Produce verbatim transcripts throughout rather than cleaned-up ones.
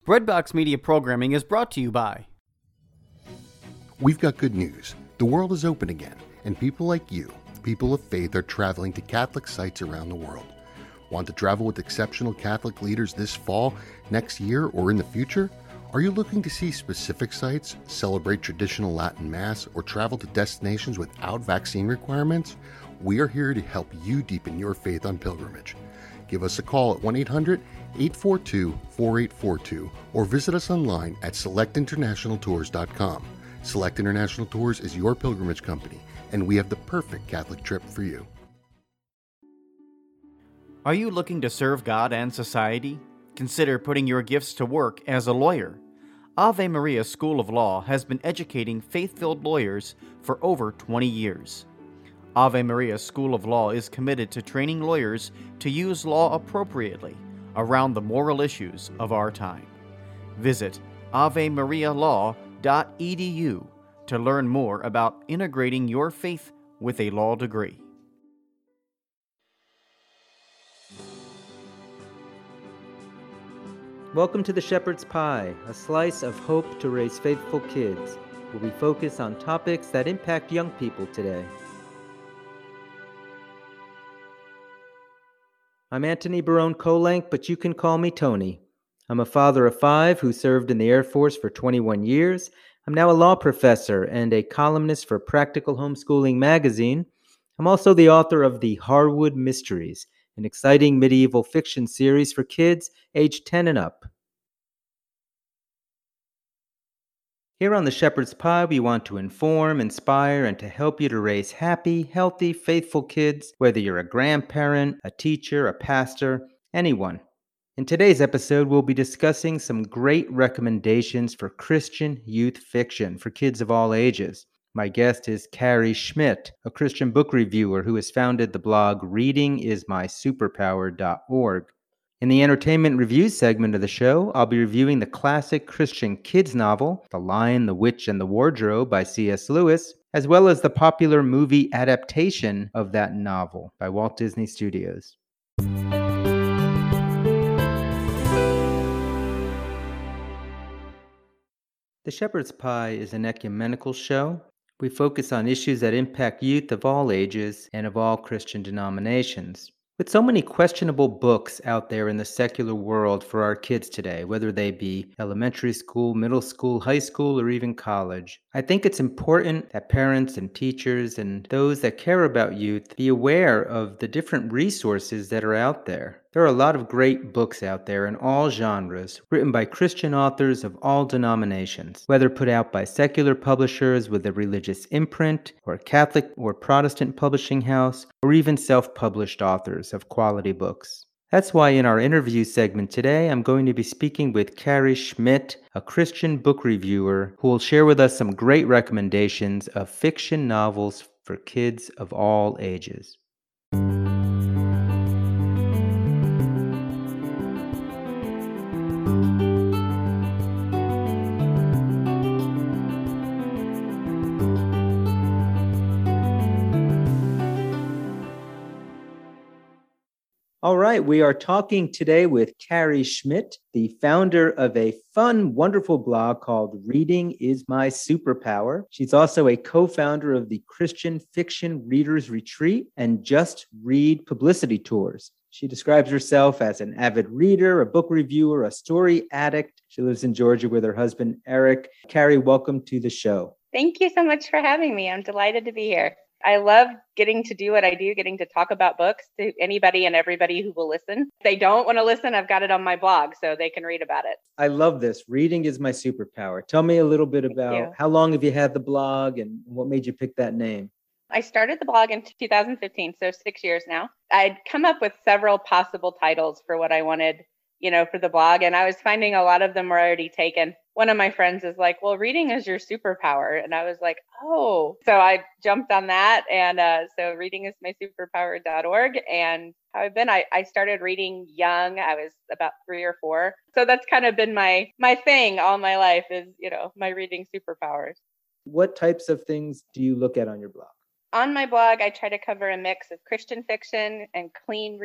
Breadbox Media Programming is brought to you by... We've got good news. The world is open again, and people like you, people of faith, are traveling to Catholic sites around the world. Want to travel with exceptional Catholic leaders this fall, next year, or in the future? Are you looking to see specific sites, celebrate traditional Latin Mass, or travel to destinations without vaccine requirements? We are here to help you deepen your faith on pilgrimage. Give us a call at one eight hundred, eight four two, four eight four two or visit us online at select international tours dot com. Select International Tours is your pilgrimage company, and we have the perfect Catholic trip for you. Are you looking to serve God and society? Consider putting your gifts to work as a lawyer. Ave Maria School of Law has been educating faith-filled lawyers for over twenty years. Ave Maria School of Law is committed to training lawyers to use law appropriately around the moral issues of our time. Visit ave maria law dot e d u to learn more about integrating your faith with a law degree. Welcome to the Shepherd's Pie, a slice of hope to raise faithful kids, where we focus on topics that impact young people today. I'm Antony Barone Kolenk, but you can call me Tony. I'm a father of five who served in the Air Force for twenty-one years. I'm now a law professor and a columnist for Practical Homeschooling magazine. I'm also the author of The Harwood Mysteries, an exciting medieval fiction series for kids aged ten and up. Here on the Shepherd's Pie, we want to inform, inspire, and to help you to raise happy, healthy, faithful kids, whether you're a grandparent, a teacher, a pastor, anyone. In today's episode, we'll be discussing some great recommendations for Christian youth fiction for kids of all ages. My guest is Carrie Schmidt, a Christian book reviewer who has founded the blog reading is my superpower dot org. In the entertainment review segment of the show, I'll be reviewing the classic Christian kids novel, The Lion, the Witch, and the Wardrobe by C S Lewis, as well as the popular movie adaptation of that novel by Walt Disney Studios. The Shepherd's Pie is an ecumenical show. We focus on issues that impact youth of all ages and of all Christian denominations. With so many questionable books out there in the secular world for our kids today, whether they be elementary school, middle school, high school, or even college, I think it's important that parents and teachers and those that care about youth be aware of the different resources that are out there. There are a lot of great books out there in all genres, written by Christian authors of all denominations, whether put out by secular publishers with a religious imprint, or a Catholic or Protestant publishing house, or even self-published authors of quality books. That's why in our interview segment today, I'm going to be speaking with Carrie Schmidt, a Christian book reviewer, who will share with us some great recommendations of fiction novels for kids of all ages. All right, we are talking today with Carrie Schmidt, the founder of a fun, wonderful blog called Reading is My Superpower. She's also a co-founder of the Christian Fiction Readers Retreat and Just Read publicity tours. She describes herself as an avid reader, a book reviewer, a story addict. She lives in Georgia with her husband, Eric. Carrie, welcome to the show. Thank you so much for having me. I'm delighted to be here. I love getting to do what I do, getting to talk about books to anybody and everybody who will listen. If they don't want to listen, I've got it on my blog so they can read about it. I love this. Reading is my superpower. Tell me a little bit Thank about you. How long have you had the blog and what made you pick that name? I started the blog in two thousand fifteen, so six years now. I'd come up with several possible titles for what I wanted, you know, for the blog, and I was finding a lot of them were already taken. One of my friends is like, well, reading is your superpower. And I was like, oh, so I jumped on that. And uh, so reading is my superpower dot org. And how I've been, I, I started reading young. I was about three or four. So that's kind of been my, my thing all my life is, you know, my reading superpowers. What types of things do you look at on your blog? On my blog, I try to cover a mix of Christian fiction and clean reads.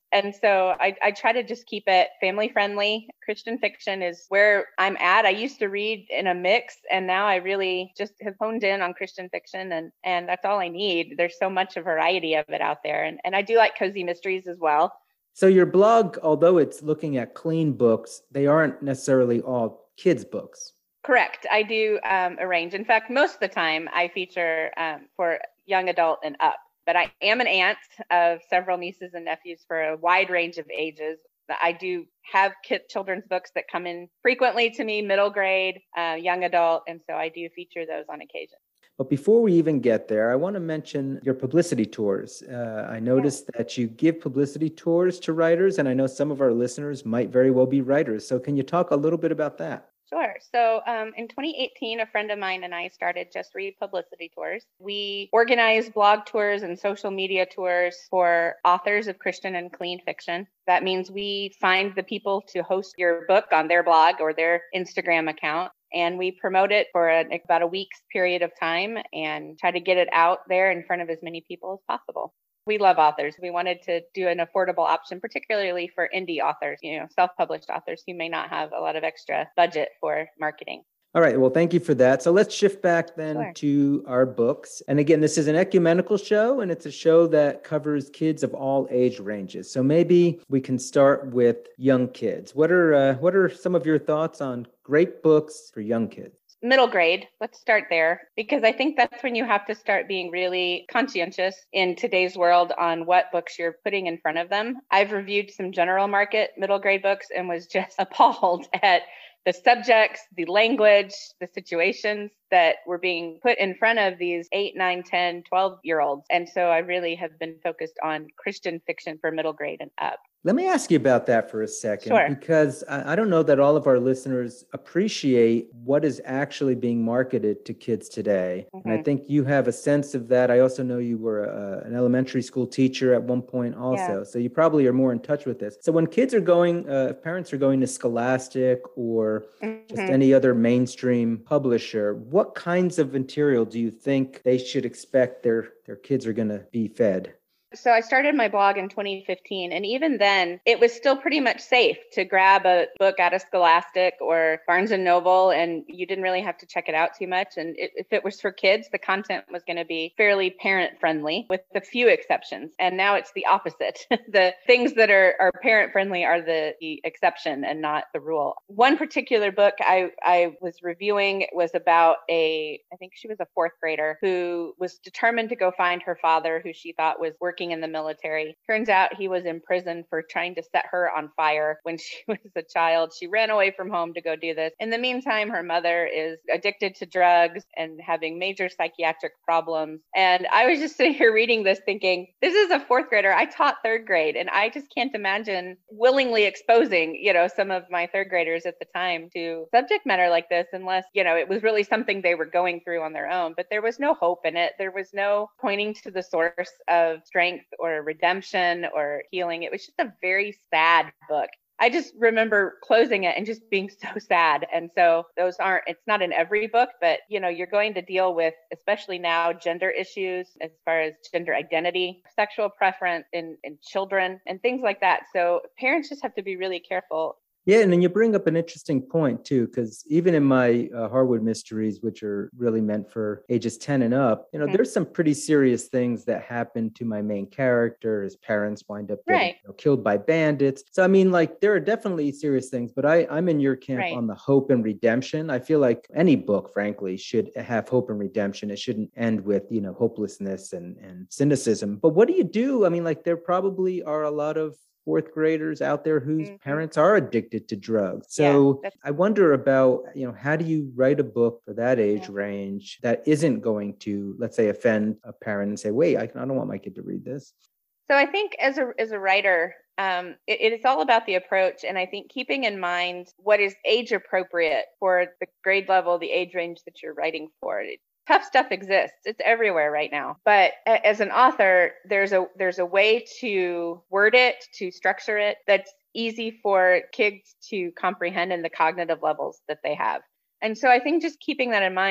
And so I, I try to just keep it family friendly. Christian fiction is where I'm at. I used to read in a mix, and now I really just have honed in on Christian fiction, and, and that's all I need. There's so much a variety of it out there. And, and I do like cozy mysteries as well. So your blog, although it's looking at clean books, they aren't necessarily all kids' books. Correct. I do um, arrange. In fact, most of the time I feature um, for young adult and up. But I am an aunt of several nieces and nephews for a wide range of ages. I do have kid children's books that come in frequently to me, middle grade, uh, young adult, and so I do feature those on occasion. But before we even get there, I want to mention your publicity tours. Uh, I noticed yeah. that you give publicity tours to writers, and I know some of our listeners might very well be writers. So can you talk a little bit about that? Sure. So um, in twenty eighteen, a friend of mine and I started Just Read Publicity Tours. We organize blog tours and social media tours for authors of Christian and clean fiction. That means we find the people to host your book on their blog or their Instagram account, and we promote it for a, about a week's period of time and try to get it out there in front of as many people as possible. We love authors. We wanted to do an affordable option, particularly for indie authors, you know, self-published authors who may not have a lot of extra budget for marketing. All right. Well, thank you for that. So let's shift back then Sure. to our books. And again, this is an ecumenical show, and it's a show that covers kids of all age ranges. So maybe we can start with young kids. What are uh, what are some of your thoughts on great books for young kids? Middle grade, let's start there, because I think that's when you have to start being really conscientious in today's world on what books you're putting in front of them. I've reviewed some general market middle grade books and was just appalled at the subjects, the language, the situations that were being put in front of these eight, nine, ten, twelve year olds. And so I really have been focused on Christian fiction for middle grade and up. Let me ask you about that for a second, Sure. because I, I don't know that all of our listeners appreciate what is actually being marketed to kids today. Mm-hmm. And I think you have a sense of that. I also know you were a, an elementary school teacher at one point also. Yeah. So you probably are more in touch with this. So when kids are going, uh, if parents are going to Scholastic or mm-hmm. just any other mainstream publisher, what kinds of material do you think they should expect their, their kids are going to be fed? So I started my blog in twenty fifteen, and even then it was still pretty much safe to grab a book out of Scholastic or Barnes and Noble, and you didn't really have to check it out too much. And it, if it was for kids, the content was going to be fairly parent friendly with a few exceptions. And now it's the opposite. The things that are, are parent friendly are the, the exception and not the rule. One particular book I, I was reviewing was about a, I think she was a fourth grader who was determined to go find her father, who she thought was working in the military. Turns out he was in prison for trying to set her on fire when she was a child. She ran away from home to go do this. In the meantime, her mother is addicted to drugs and having major psychiatric problems. And I was just sitting here reading this thinking, this is a fourth grader. I taught third grade, and I just can't imagine willingly exposing, you know, some of my third graders at the time to subject matter like this, unless, you know, it was really something they were going through on their own. But there was no hope in it. There was no pointing to the source of strength or redemption or healing. It was just a very sad book. I just remember closing it and just being so sad. And so those aren't, it's not in every book, but you know, you're going to deal with, especially now, gender issues as far as gender identity, sexual preference in, in children and things like that. So parents just have to be really careful. Yeah, and then you bring up an interesting point too, because even in my uh, Harwood mysteries, which are really meant for ages ten and up, you know, mm-hmm. there's some pretty serious things that happen to my main character. His parents wind up getting right. you know, killed by bandits. So, I mean, like, there are definitely serious things, but I, I'm in your camp right. on the hope and redemption. I feel like any book, frankly, should have hope and redemption. It shouldn't end with, you know, hopelessness and, and cynicism. But what do you do? I mean, like, there probably are a lot of fourth graders out there whose mm-hmm. parents are addicted to drugs. So yeah, I wonder about, you know, how do you write a book for that age yeah. range that isn't going to, let's say, offend a parent and say, wait, I, I don't want my kid to read this. So I think as a as a writer, um, it, it's all about the approach. And I think keeping in mind what is age appropriate for the grade level, the age range that you're writing for. It, Tough stuff exists. It's everywhere right now. But as an author, there's a there's a way to word it, to structure it, that's easy for kids to comprehend in the cognitive levels that they have. And so I think just keeping that in mind, and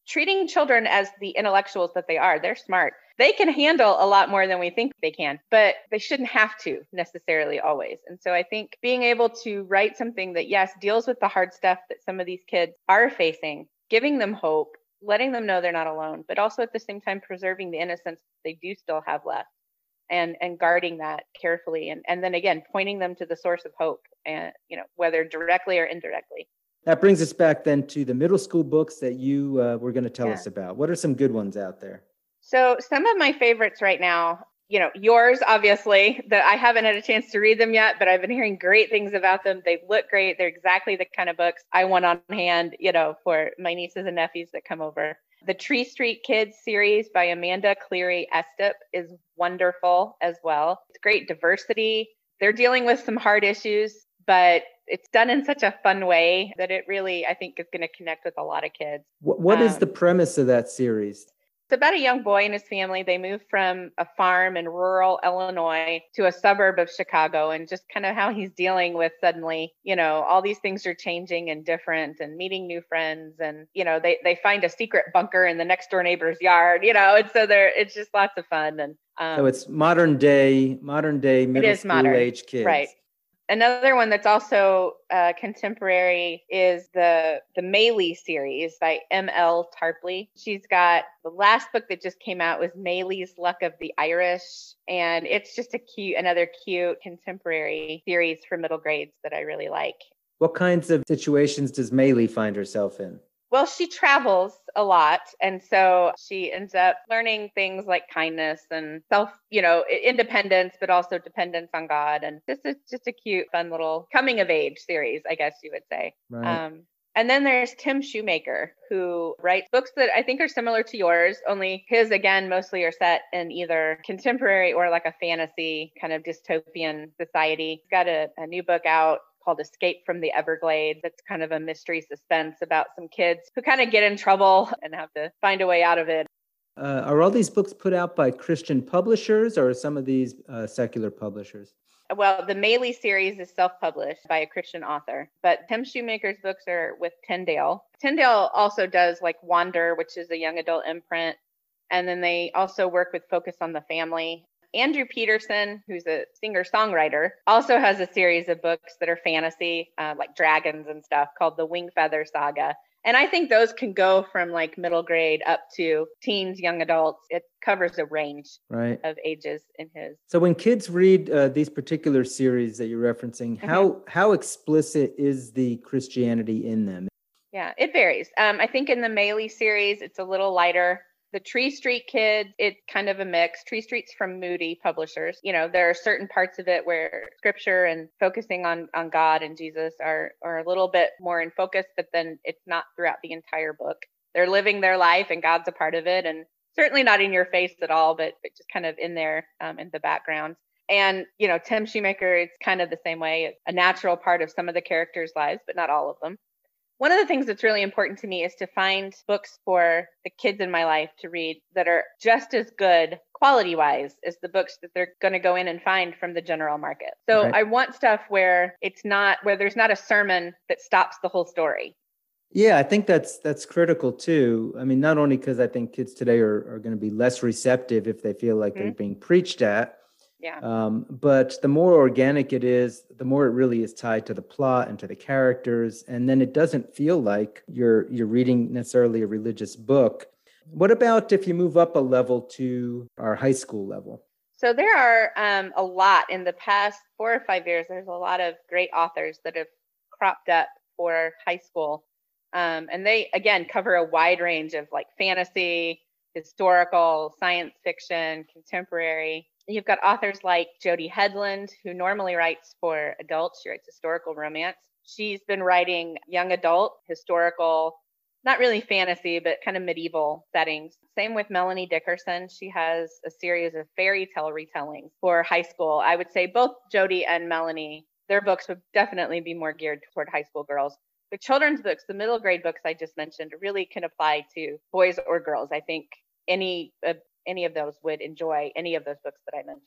treating children as the intellectuals that they are. They're smart. They can handle a lot more than we think they can, but they shouldn't have to necessarily always. And so I think being able to write something that, yes, deals with the hard stuff that some of these kids are facing, giving them hope, letting them know they're not alone, but also at the same time preserving the innocence they do still have left, and and guarding that carefully. And, and then again, pointing them to the source of hope, and, you know, whether directly or indirectly. That brings us back then to the middle school books that you uh, were going to tell Yeah. us about. What are some good ones out there? So some of my favorites right now, you know, yours, obviously, that I haven't had a chance to read them yet, but I've been hearing great things about them. They look great. They're exactly the kind of books I want on hand, you know, for my nieces and nephews that come over. The Tree Street Kids series by Amanda Cleary Estep is wonderful as well. It's great diversity. They're dealing with some hard issues, but it's done in such a fun way that it really, I think, is going to connect with a lot of kids. What, what Um, is the premise of that series? It's about a young boy and his family. They moved from a farm in rural Illinois to a suburb of Chicago, and just kind of how he's dealing with suddenly, you know, all these things are changing and different, and meeting new friends. And, you know, they, they find a secret bunker in the next door neighbor's yard, you know, and so there, it's just lots of fun. And um, So it's modern day, modern day middle is school modern, age kids. right. Another one that's also uh, contemporary is the the Maylie series by M L Tarpley. She's got the last book that just came out was Maylie's Luck of the Irish, and it's just a cute, another cute contemporary series for middle grades that I really like. What kinds of situations does Maylie find herself in? Well, she travels a lot, and so she ends up learning things like kindness and self, you know, i- independence, but also dependence on God. And this is just a cute, fun little coming of age series, I guess you would say. Right. Um, and then there's Tim Shoemaker, who writes books that I think are similar to yours, only his, again, mostly are set in either contemporary or like a fantasy kind of dystopian society. He's got a, a new book out called Escape from the Everglades. It's kind of a mystery suspense about some kids who kind of get in trouble and have to find a way out of it. Uh, are all these books put out by Christian publishers, or are some of these uh, secular publishers? Well, the Maylie series is self-published by a Christian author, but Tim Shoemaker's books are with Tyndale. Tyndale also does like Wander, which is a young adult imprint. And then they also work with Focus on the Family. Andrew Peterson, who's a singer-songwriter, also has a series of books that are fantasy, uh, like dragons and stuff, called the Wing Feather Saga. And I think those can go from like middle grade up to teens, young adults. It covers a range Right. of ages in his. So when kids read uh, these particular series that you're referencing, Mm-hmm. how how explicit is the Christianity in them? Yeah, it varies. Um, I think in the Maylie series, it's a little lighter. The Tree Street Kids, it's kind of a mix. Tree Street's from Moody Publishers. You know, there are certain parts of it where scripture and focusing on, on God and Jesus are, are a little bit more in focus, but then it's not throughout the entire book. They're living their life and God's a part of it, and certainly not in your face at all, but, but just kind of in there um, in the background. And, you know, Tim Shoemaker, it's kind of the same way. It's a natural part of some of the characters' lives, but not all of them. One of the things that's really important to me is to find books for the kids in my life to read that are just as good quality-wise as the books that they're going to go in and find from the general market. So Right. I want stuff where it's not, where there's not a sermon that stops the whole story. Yeah, I think that's that's critical too. I mean, not only because I think kids today are, are going to be less receptive if they feel like Mm-hmm. they're being preached at, Yeah. um, but the more organic it is, the more it really is tied to the plot and to the characters, and then it doesn't feel like you're you're reading necessarily a religious book. What about if you move up a level to our high school level? So there are um, a lot in the past four or five years. There's a lot of great authors that have cropped up for high school. Um, and they, again, cover a wide range of like fantasy, historical, science fiction, contemporary. You've got authors like Jody Headland, who normally writes for adults. She writes historical romance. She's been writing young adult, historical, not really fantasy, but kind of medieval settings. Same with Melanie Dickerson. She has a series of fairy tale retellings for high school. I would say both Jody and Melanie, their books would definitely be more geared toward high school girls. The children's books, the middle grade books I just mentioned, really can apply to boys or girls. I think any uh, any of those would enjoy any of those books that I mentioned.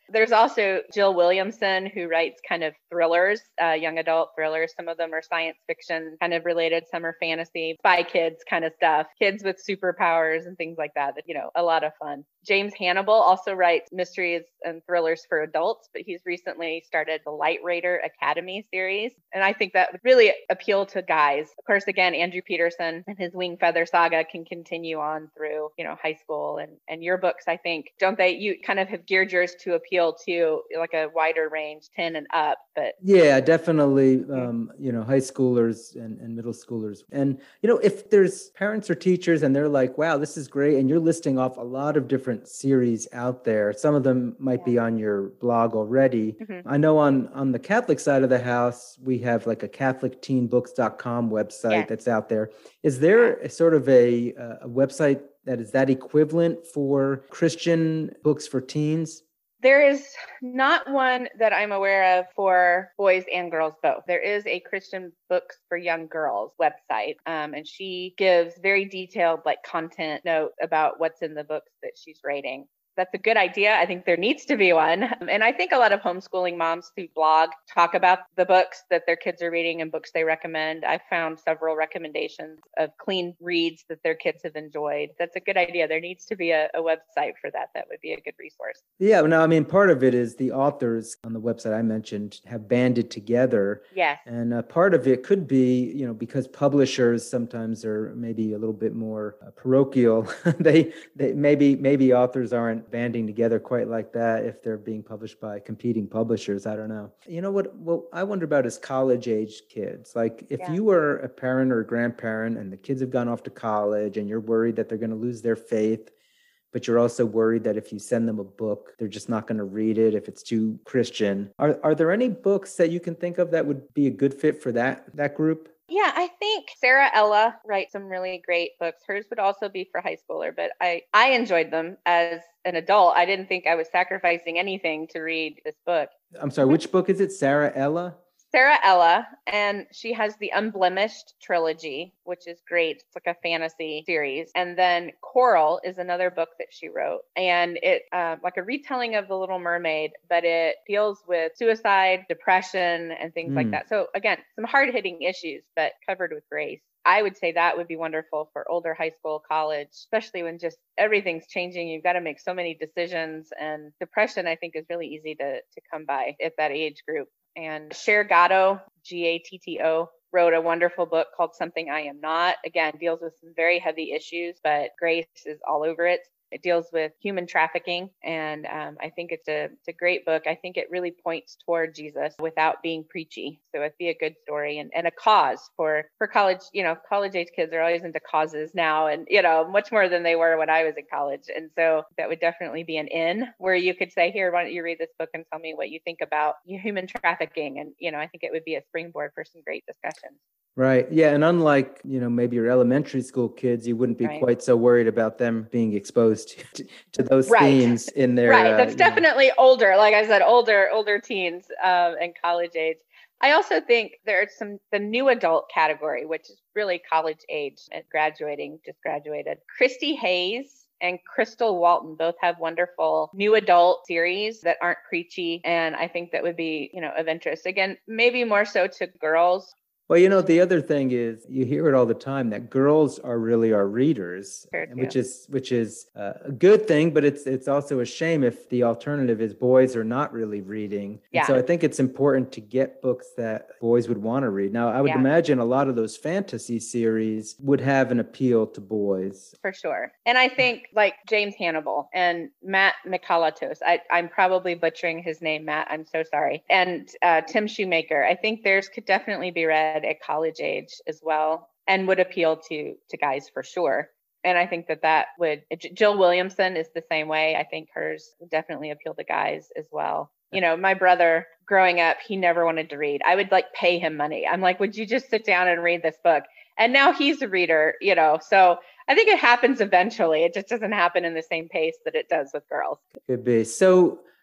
There's also Jill Williamson, who writes kind of thrillers, uh, young adult thrillers. Some of them are science fiction kind of related. Some are fantasy, spy kids kind of stuff, kids with superpowers and things like that. That, you know, a lot of fun. James Hannibal also writes mysteries and thrillers for adults, but he's recently started the Light Raider Academy series. And I think that would really appeal to guys. Of course, again, Andrew Peterson and his Wing Feather Saga can continue on through, you know, high school. And, and your books, I think, don't they, you kind of have geared yours to appeal to like a wider range, ten and up. But yeah, definitely, um, you know, high schoolers and, and middle schoolers. And, you know, if there's parents or teachers and they're like, wow, this is great, and you're listing off a lot of different series out there, some of them might yeah. be on your blog already. Mm-hmm. I know on, on the Catholic side of the house, we have like a Catholic Teen Books dot com website yeah. that's out there. Is there a sort of a, a website that is that equivalent for Christian books for teens? There is not one that I'm aware of for boys and girls both. There is a Christian Books for Young Girls website, um, and she gives very detailed like content note about what's in the books that she's rating. That's a good idea. I think there needs to be one. And I think a lot of homeschooling moms who blog talk about the books that their kids are reading and books they recommend. I've found several recommendations of clean reads that their kids have enjoyed. That's a good idea. There needs to be a, a website for that. That would be a good resource. Yeah, no, I mean, part of it is the authors on the website I mentioned have banded together. Yes. And uh, part of it could be, you know, because publishers sometimes are maybe a little bit more uh, parochial. they, they maybe, maybe authors aren't banding together quite like that if they're being published by competing publishers. I don't know. You know what, what I wonder about is college age kids. Like if yeah. you were a parent or a grandparent and the kids have gone off to college and you're worried that they're going to lose their faith, but you're also worried that if you send them a book, they're just not going to read it if it's too Christian. Are are there any books that you can think of that would be a good fit for that that group? Yeah, I think Sarah Ella writes some really great books. Hers would also be for high schooler, but I, I enjoyed them as an adult. I didn't think I was sacrificing anything to read this book. I'm sorry, which book is it? Sarah Ella? Sarah Ella, and she has the Unblemished trilogy, which is great. It's like a fantasy series. And then Coral is another book that she wrote, and it uh, like a retelling of The Little Mermaid, but it deals with suicide, depression, and things mm. like that. So again, some hard-hitting issues, but covered with grace. I would say that would be wonderful for older high school, college, especially when just everything's changing. You've got to make so many decisions, and depression, I think, is really easy to, to come by at that age group. And Cher Gatto, G A T T O, wrote a wonderful book called Something I Am Not. Again, deals with some very heavy issues, but grace is all over it. It deals with human trafficking, and um, I think it's a it's a great book. I think it really points toward Jesus without being preachy. So it'd be a good story and, and a cause for, for college. You know, college age kids are always into causes now, and, you know, much more than they were when I was in college. And so that would definitely be an in where you could say, here, why don't you read this book and tell me what you think about human trafficking? And, you know, I think it would be a springboard for some great discussions. Right. Yeah. And unlike, you know, maybe your elementary school kids, you wouldn't be right. quite so worried about them being exposed to, to those right. themes in their... Right. That's uh, definitely know. older. Like I said, older, older teens um, and college age. I also think there's some, the new adult category, which is really college age and graduating, just graduated. Christy Hayes and Crystal Walton both have wonderful new adult series that aren't preachy. And I think that would be, you know, of interest. Again, maybe more so to girls. Well, you know, the other thing is you hear it all the time that girls are really our readers, which is which is uh, a good thing, but it's it's also a shame if the alternative is boys are not really reading. Yeah. And so I think it's important to get books that boys would want to read. Now, I would yeah. imagine a lot of those fantasy series would have an appeal to boys. For sure. And I think like James Hannibal and Matt Mikalatos, I, I'm probably butchering his name, Matt, I'm so sorry. And uh, Tim Shoemaker, I think theirs could definitely be read at college age as well and would appeal to to guys for sure. And I think that that would, Jill Williamson is the same way. I think hers would definitely appeal to guys as well. You know, my brother growing up, he never wanted to read. I would like pay him money. I'm like, would you just sit down and read this book? And now he's a reader, you know, so I think it happens eventually. It just doesn't happen in the same pace that it does with girls. Could be. So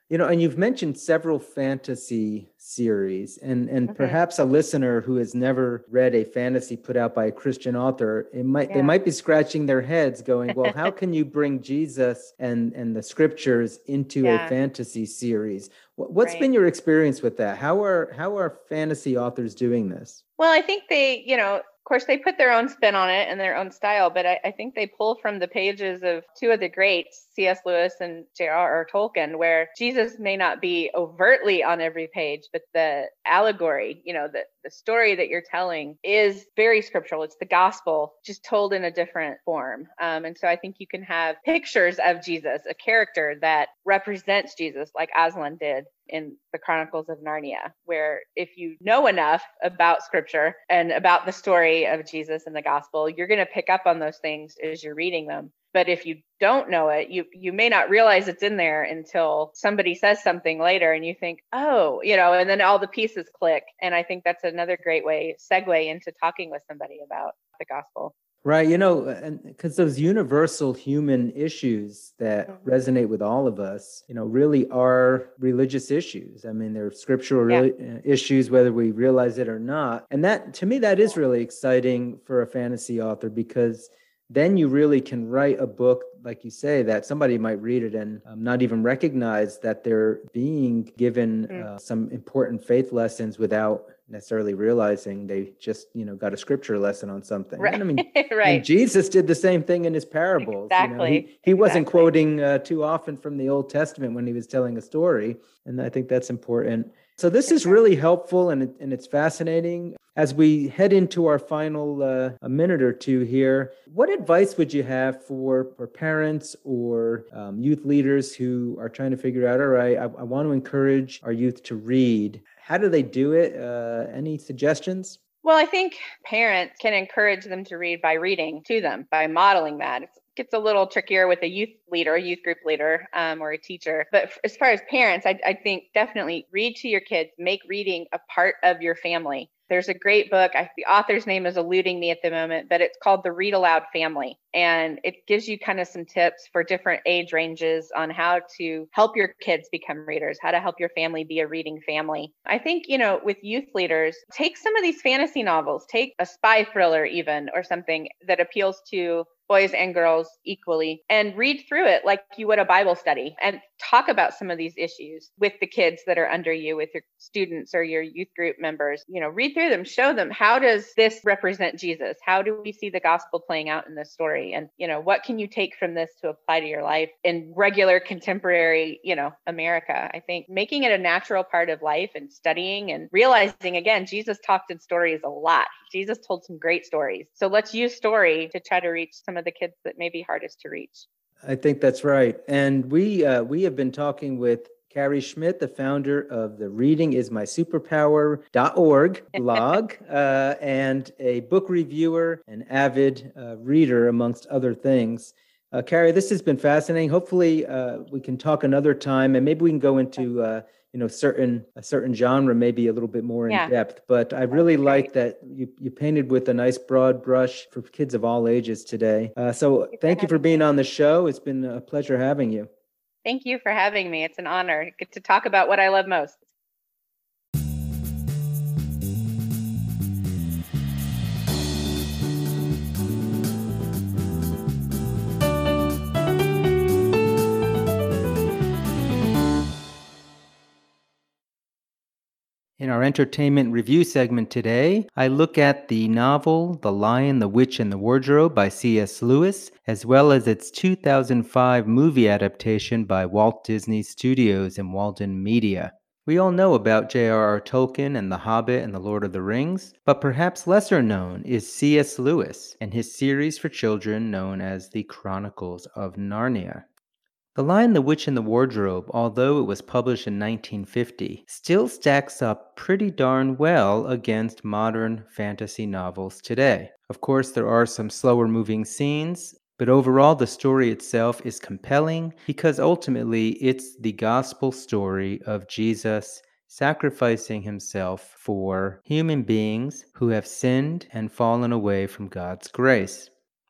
You know, and you've mentioned several fantasy series, and and Mhm. perhaps a listener who has never read a fantasy put out by a Christian author, it might they Yeah. might be scratching their heads, going, "Well, how can you bring Jesus and and the scriptures into a Yeah, fantasy series?" Wh- What's right. been your experience with that? How are how are fantasy authors doing this? Well, I think they, you know, of course, they put their own spin on it and their own style, but I, I think they pull from the pages of two of the greats, C S. Lewis and J R R. Tolkien, where Jesus may not be overtly on every page, but the allegory, you know, the, the story that you're telling is very scriptural. It's the gospel, just told in a different form. Um, and so I think you can have pictures of Jesus, a character that represents Jesus, like Aslan did in the Chronicles of Narnia, where if you know enough about scripture and about the story of Jesus and the gospel, you're going to pick up on those things as you're reading them. But if you don't know it, you you may not realize it's in there until somebody says something later and you think, oh, you know, and then all the pieces click. And I think that's another great way, segue into talking with somebody about the gospel. Right, you know, and because those universal human issues that Mhm. resonate with all of us, you know, really are religious issues. I mean, they're scriptural Yeah. really, uh, issues, whether we realize it or not. And that, to me, that is really exciting for a fantasy author, because then you really can write a book, like you say, that somebody might read it and um, not even recognize that they're being given Mm. uh, some important faith lessons without necessarily realizing they just, you know, got a scripture lesson on something. Right. And I mean, and Right. Jesus did the same thing in his parables. You know, Exactly. he, he wasn't Exactly. quoting uh, too often from the Old Testament when he was telling a story. And I think that's important. So this is really helpful, and, it, and it's fascinating. As we head into our final uh, a minute or two here, what advice would you have for, for parents or um, youth leaders who are trying to figure out, all right, I, I want to encourage our youth to read. How do they do it? Uh, any suggestions? Well, I think parents can encourage them to read by reading to them, by modeling that. It gets a little trickier with a youth leader, a youth group leader, um, or a teacher. But f- as far as parents, I, I think definitely read to your kids, make reading a part of your family. There's a great book. I, the author's name is eluding me at the moment, but it's called The Read Aloud Family. And it gives you kind of some tips for different age ranges on how to help your kids become readers, how to help your family be a reading family. I think, you know, with youth leaders, take some of these fantasy novels, take a spy thriller even, or something that appeals to boys and girls equally, and read through it like you would a Bible study, and talk about some of these issues with the kids that are under you, with your students or your youth group members. You know, read through them, show them, how does this represent Jesus? How do we see the gospel playing out in this story? And, you know, what can you take from this to apply to your life in regular contemporary, you know, America? I think making it a natural part of life and studying and realizing, again, Jesus talked in stories a lot. Jesus told some great stories. So let's use story to try to reach some of the kids that may be hardest to reach. I think that's right. And we uh, we have been talking with Carrie Schmidt, the founder of the reading is my superpower dot org blog, uh, and a book reviewer, an avid uh, reader, amongst other things. Uh, Carrie, this has been fascinating. Hopefully, uh, we can talk another time, and maybe we can go into uh, you know certain a certain genre, maybe a little bit more in Yeah. depth. But I really like that you you painted with a nice broad brush for kids of all ages today. Uh, so Thank you for thank you for having being me. on the show. It's been a pleasure having you. Thank you for having me. It's an honor. Get to talk about what I love most. In our entertainment review segment today, I look at the novel The Lion, the Witch, and the Wardrobe by C S. Lewis, as well as its two thousand five movie adaptation by Walt Disney Studios and Walden Media. We all know about J R R. Tolkien and The Hobbit and The Lord of the Rings, but perhaps lesser known is C S. Lewis and his series for children known as The Chronicles of Narnia. The Lion, the Witch, and the Wardrobe, although it was published in nineteen fifty, still stacks up pretty darn well against modern fantasy novels today. Of course, there are some slower moving scenes, but overall the story itself is compelling because ultimately it's the gospel story of Jesus sacrificing himself for human beings who have sinned and fallen away from God's grace.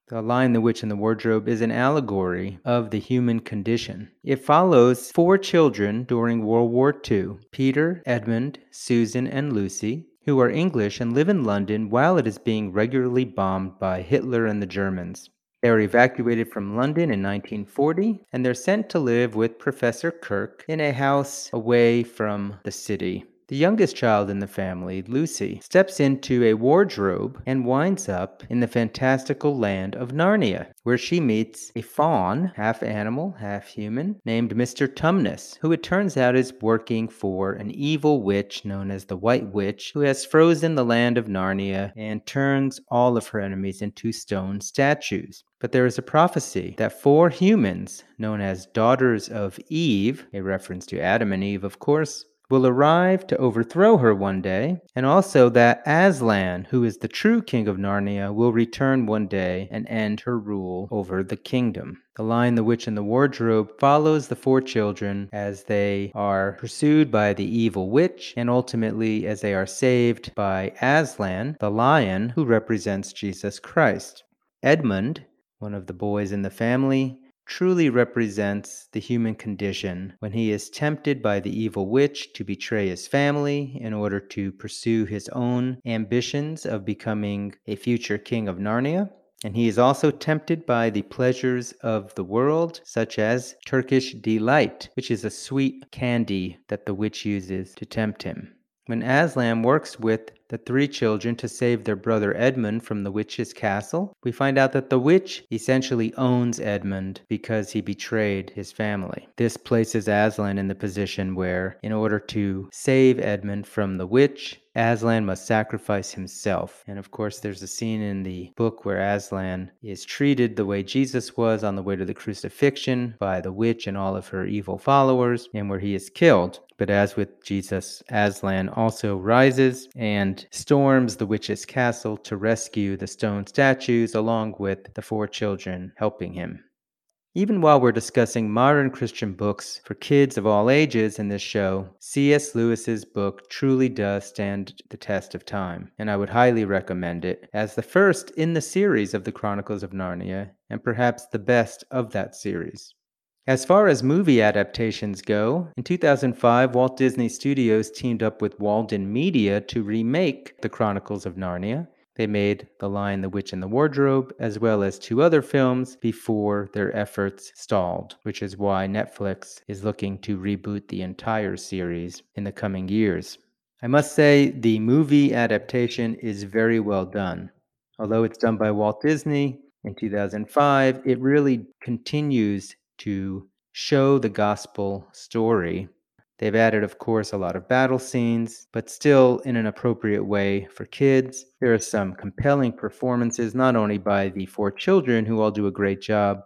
The Lion, the Witch, and the Wardrobe is an allegory of the human condition. It follows four children during World War Two, Peter, Edmund, Susan, and Lucy, who are English and live in London while it is being regularly bombed by Hitler and the Germans. They are evacuated from London in nineteen forty, and they're sent to live with Professor Kirk in a house away from the city. The youngest child in the family, Lucy, steps into a wardrobe and winds up in the fantastical land of Narnia, where she meets a faun, half animal, half human, named Mister Tumnus, who it turns out is working for an evil witch known as the White Witch, who has frozen the land of Narnia and turns all of her enemies into stone statues. But there is a prophecy that four humans, known as Daughters of Eve, a reference to Adam and Eve, of course, will arrive to overthrow her one day, and also that Aslan, who is the true king of Narnia, will return one day and end her rule over the kingdom. The Lion, the Witch, and the Wardrobe follows the four children as they are pursued by the evil witch, and ultimately as they are saved by Aslan, the lion, who represents Jesus Christ. Edmund, one of the boys in the family, truly represents the human condition when he is tempted by the evil witch to betray his family in order to pursue his own ambitions of becoming a future king of Narnia. And he is also tempted by the pleasures of the world, such as Turkish delight, which is a sweet candy that the witch uses to tempt him. When Aslan works with the three children to save their brother Edmund from the witch's castle, we find out that the witch essentially owns Edmund because he betrayed his family. This places Aslan in the position where, in order to save Edmund from the witch, Aslan must sacrifice himself. And of course, there's a scene in the book where Aslan is treated the way Jesus was on the way to the crucifixion by the witch and all of her evil followers, and where he is killed. But as with Jesus, Aslan also rises and storms the witch's castle to rescue the stone statues along with the four children helping him. Even while we're discussing modern Christian books for kids of all ages in this show, C S Lewis's book truly does stand the test of time, and I would highly recommend it as the first in the series of the Chronicles of Narnia, and perhaps the best of that series. As far as movie adaptations go, in two thousand five, Walt Disney Studios teamed up with Walden Media to remake the Chronicles of Narnia. They made The Lion, the Witch, and the Wardrobe, as well as two other films before their efforts stalled, which is why Netflix is looking to reboot the entire series in the coming years. I must say, the movie adaptation is very well done. Although it's done by Walt Disney in two thousand five, it really continues to show the gospel story. They've added, of course, a lot of battle scenes, but still in an appropriate way for kids. There are some compelling performances, not only by the four children, who all do a great job.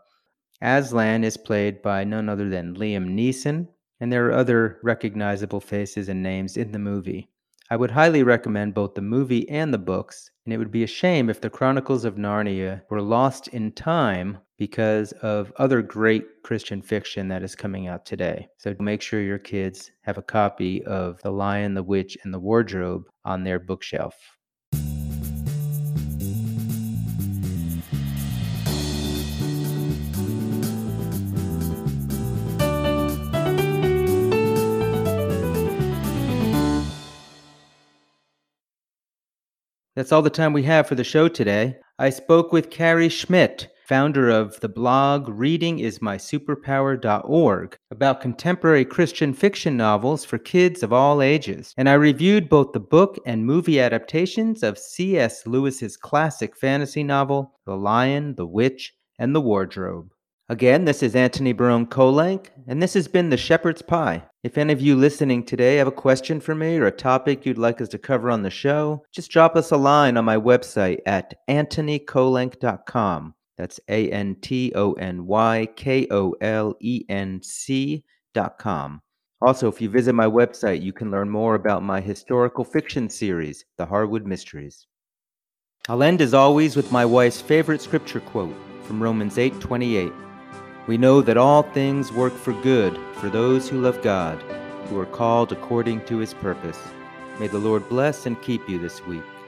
Aslan is played by none other than Liam Neeson, and there are other recognizable faces and names in the movie. I would highly recommend both the movie and the books, and it would be a shame if the Chronicles of Narnia were lost in time because of other great Christian fiction that is coming out today. So make sure your kids have a copy of The Lion, the Witch, and the Wardrobe on their bookshelf. That's all the time we have for the show today. I spoke with Carrie Schmidt, founder of the blog reading is my superpower dot org, about contemporary Christian fiction novels for kids of all ages. And I reviewed both the book and movie adaptations of C S Lewis's classic fantasy novel, The Lion, the Witch, and the Wardrobe. Again, this is Antony Barone Kolenc, and this has been The Shepherd's Pie. If any of you listening today have a question for me or a topic you'd like us to cover on the show, just drop us a line on my website at antony kolenc dot com. That's A N T O N Y K O L E N C dot com. Also, if you visit my website, you can learn more about my historical fiction series, The Harwood Mysteries. I'll end, as always, with my wife's favorite scripture quote from Romans eight twenty-eight. We know that all things work for good for those who love God, who are called according to his purpose. May the Lord bless and keep you this week.